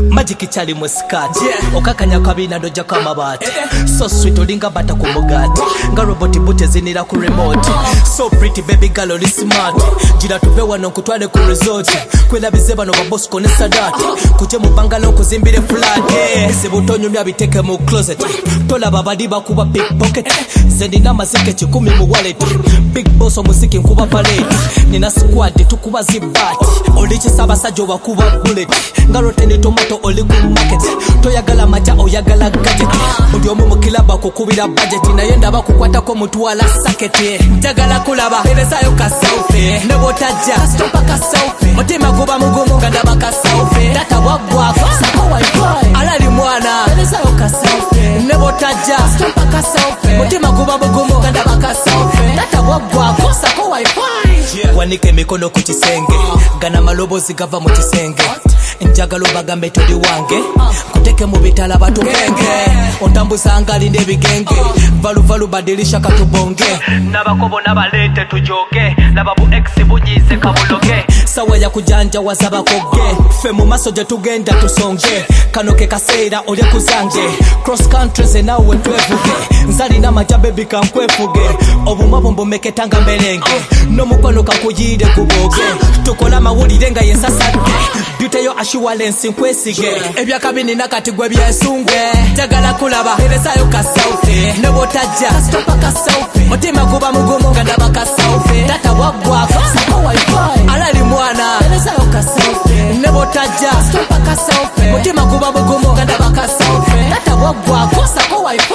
Magic chali muskati okakanya kabina doja kama bati so sweet olinga bata ku mugati nga robot bute zinira ku remote so pretty baby girl oli smart jira tuve wano kutwale ku resort kwelabize bano ba boss kone sadati kuje mu bangalo kuzimbire flat sibutonyo myabiteke mu closet tola babadi bakuba big pocket zendina mazike 10 mu wallet big boss omuziki nkuba palette nina squad tukuba zibati olichi sabasajjo bakuba bullet ngarote ni tomato oli ku market toyagala maja oyagala gadget ndi omu mukilaba kukubira budget nayenda bakukwata ko mutwala sakete njagala kulaba eresayo ka selfie nebo tajja stop ka selfie mutima kuba mugumu ngandaba ka selfie data wagwa sako wifi alali mwana eresayo ka selfie nebo tajja stop ka selfie mutima kuba mugumu ngandaba ka selfie data wagwa sako wifi wanike mikono ku kisenge gana malobozi gava mu kisenge njagalo bagambe toli wange kuteke mu bitala batugenge ontambuza ngali nebigenge valu badilisha katubonge nabakobo nabalete tujoge nababu ex bunyize kabuloge sawa ya kujanja wazaba koge fe mu maso je tugenda tusonge kanoke kaseera oli kuzange cross countries nawe twevuge nzali na majabe bikankwefuge obumabombo meketanga mbelenge no mukono kakuyide kuboge tukola mawulire nga yensasade biteyo assurance nkwesige ebyakabini nakati gwe byesungwe jagala kulaba eresayo ka selfie nebo tajja stop ka selfie mutima kuba mugumu ngandaba ka selfie data wagwa sako wifi alali mwana eresayo ka selfie nebo tajja stop ka selfie mutima kuba mugumu ngandaba ka selfie data wagwa sako wifi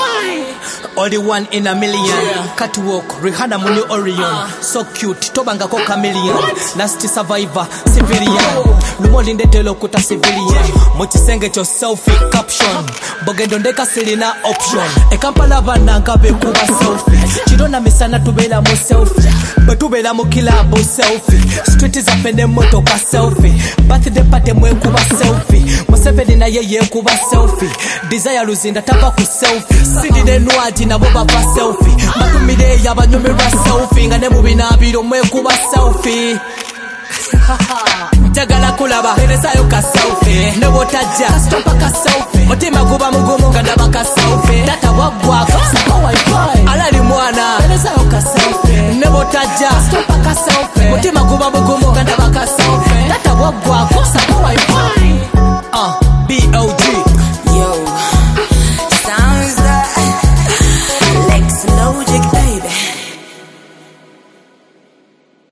only one in a million catwalk Rihanna muni Orion so cute tobanga ko chameleon last survivor civilian lumoli ndetelo kuta civilian mukisenge cho selfie caption bogendo ndeka silina option ekampala bana ngabe kuba selfie chirona misana tubela mu selfie batubela mu kilabo selfie street za pende moto ka selfie birthday party mwe kuba selfie museveni na yeye kuba selfie desire luzinda tapa ku selfie sidide nwaji na boba pa selfie matumide yabanyomera selfie ngane mu binabiro mwe kuba selfie jagala kulaba eresayo ka selfie nebo tajja stop ka selfie mutima kuba mugumu ngandaba ka selfie data wagwa sako wifi alali mwana eresayo ka selfie nebo tajja stop ka selfie mutima kuba mugumu ngandaba ka selfie data wagwa